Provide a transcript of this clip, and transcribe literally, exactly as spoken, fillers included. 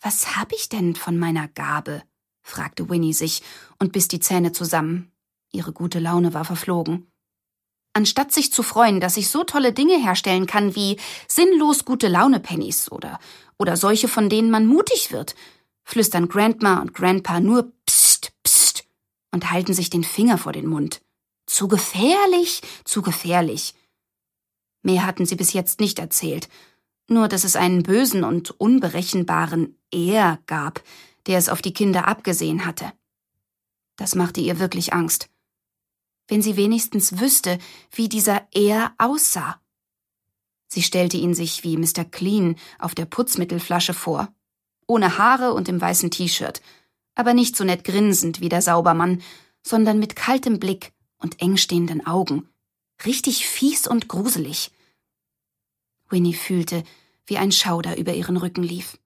Was hab ich denn von meiner Gabe?, fragte Winnie sich und biss die Zähne zusammen. Ihre gute Laune war verflogen. Anstatt sich zu freuen, dass ich so tolle Dinge herstellen kann wie sinnlos gute Laune-Pennies oder, oder solche, von denen man mutig wird, flüstern Grandma und Grandpa nur Psst, Psst und halten sich den Finger vor den Mund. Zu gefährlich, zu gefährlich. Mehr hatten sie bis jetzt nicht erzählt, nur dass es einen bösen und unberechenbaren Er gab, der es auf die Kinder abgesehen hatte. Das machte ihr wirklich Angst. Wenn sie wenigstens wüsste, wie dieser Er aussah. Sie stellte ihn sich wie Mister Clean auf der Putzmittelflasche vor, ohne Haare und im weißen T-Shirt, aber nicht so nett grinsend wie der Saubermann, sondern mit kaltem Blick und eng stehenden Augen, richtig fies und gruselig. Winnie fühlte, wie ein Schauder über ihren Rücken lief.